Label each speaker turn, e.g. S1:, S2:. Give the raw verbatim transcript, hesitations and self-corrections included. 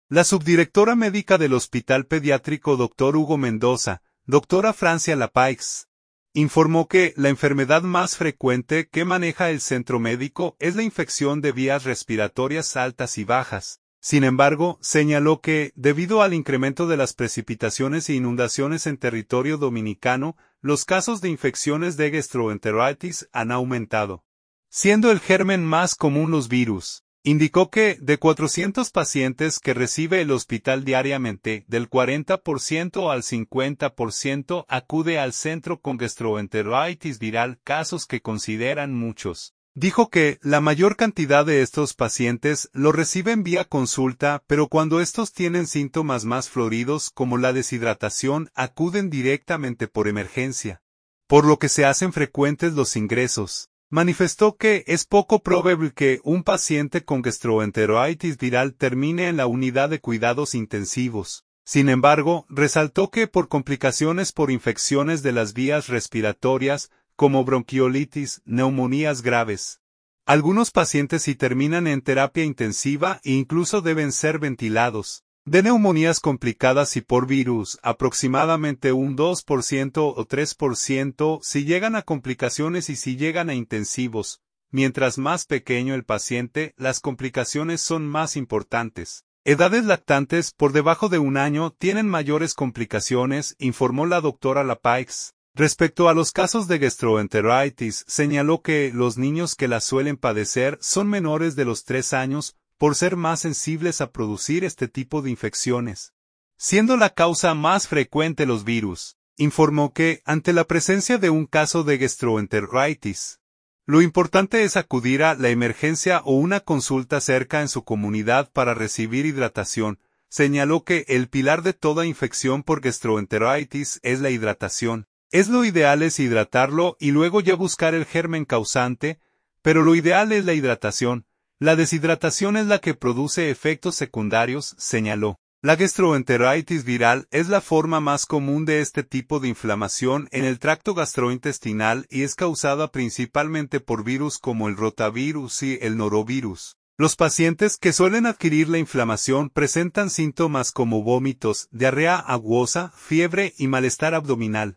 S1: La subdirectora médica del Hospital Pediátrico doctor Hugo Mendoza, doctora Francia Lapaix, informó que la enfermedad más frecuente que maneja el centro médico es la infección de vías respiratorias altas y bajas. Sin embargo, señaló que, debido al incremento de las precipitaciones e inundaciones en territorio dominicano, los casos de infecciones de gastroenteritis han aumentado, siendo el germen más común los virus. Indicó que, de cuatrocientos pacientes que recibe el hospital diariamente, del cuarenta por ciento al cincuenta por ciento acude al centro con gastroenteritis viral, casos que consideran muchos. Dijo que la mayor cantidad de estos pacientes lo reciben vía consulta, pero cuando estos tienen síntomas más floridos como la deshidratación, acuden directamente por emergencia, por lo que se hacen frecuentes los ingresos. Manifestó que es poco probable que un paciente con gastroenteritis viral termine en la unidad de cuidados intensivos. Sin embargo, resaltó que por complicaciones por infecciones de las vías respiratorias, como bronquiolitis, neumonías graves, algunos pacientes sí terminan en terapia intensiva e incluso deben ser ventilados. De neumonías complicadas y por virus, aproximadamente un dos por ciento o tres por ciento si llegan a complicaciones y si llegan a intensivos. Mientras más pequeño el paciente, las complicaciones son más importantes. Edades lactantes por debajo de un año tienen mayores complicaciones, informó la doctora Lapaix. Respecto a los casos de gastroenteritis, señaló que los niños que la suelen padecer son menores de los tres años, por ser más sensibles a producir este tipo de infecciones, siendo la causa más frecuente los virus. Informó que, ante la presencia de un caso de gastroenteritis, lo importante es acudir a la emergencia o una consulta cerca en su comunidad para recibir hidratación. Señaló que el pilar de toda infección por gastroenteritis es la hidratación. Es lo ideal es hidratarlo y luego ya buscar el germen causante, pero lo ideal es la hidratación. La deshidratación es la que produce efectos secundarios, señaló. La gastroenteritis viral es la forma más común de este tipo de inflamación en el tracto gastrointestinal y es causada principalmente por virus como el rotavirus y el norovirus. Los pacientes que suelen adquirir la inflamación presentan síntomas como vómitos, diarrea aguosa, fiebre y malestar abdominal.